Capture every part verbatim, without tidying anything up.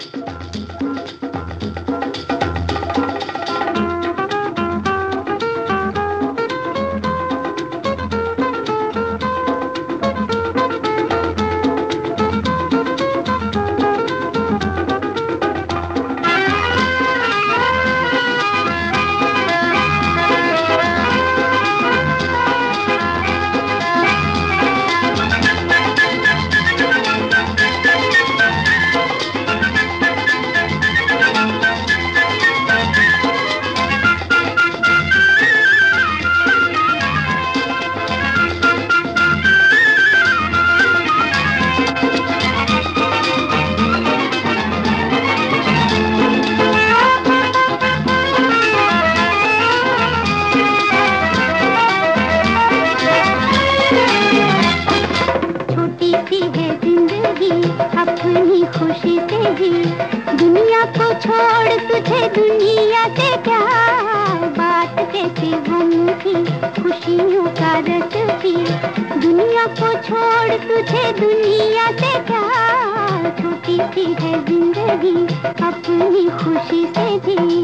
अपनी खुशी से ही दुनिया को छोड़ तुझे दुनिया से क्या बात कैसे हम की खुशियों का रस पी दुनिया को छोड़ तुझे दुनिया से क्या छोटी सी है जिंदगी अपनी खुशी से भी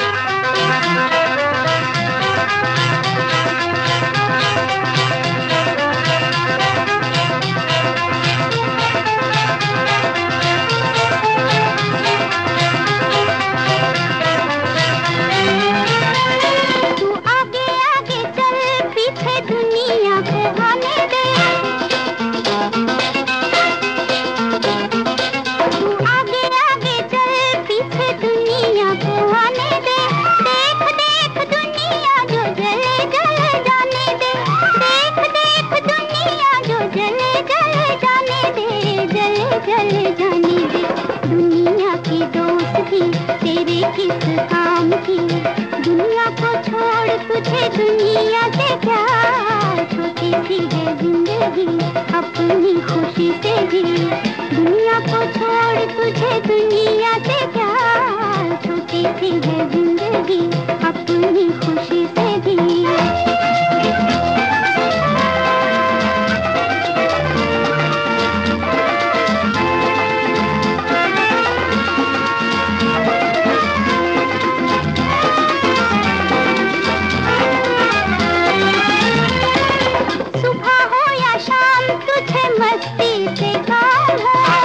चले जाने दे दुनिया की दोस्ती तेरे किस काम की दुनिया को छोड़ तुझे दुनिया से क्या छोटी सी है जिंदगी अपनी खुशी से भी दुनिया को छोड़ तुझे दुनिया से क्या छोटी सी है जिंदगी अपनी खुशी से भी मस्ती से काम है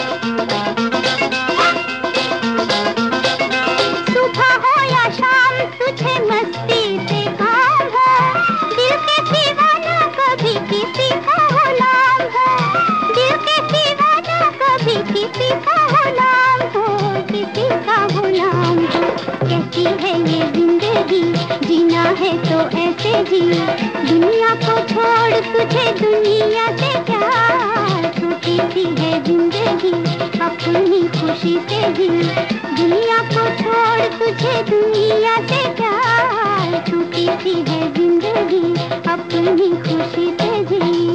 सुबह हो या शाम तुझे मस्ती से काम है दिल के सिवा ना कभी किसी का गुलाम है दिल के सिवा ना कभी किसी का गुलाम हो किसी का गुलाम हो कैसी है ये जिंदगी जीना है तो ऐसे जी दुनिया को छोड़ तुझे दुनिया से क्या छोटी सी है जिंदगी अपनी खुशी से भी दुनिया को छोड़ तुझे दुनिया से क्या छोटी सी है जिंदगी अपनी खुशी से भी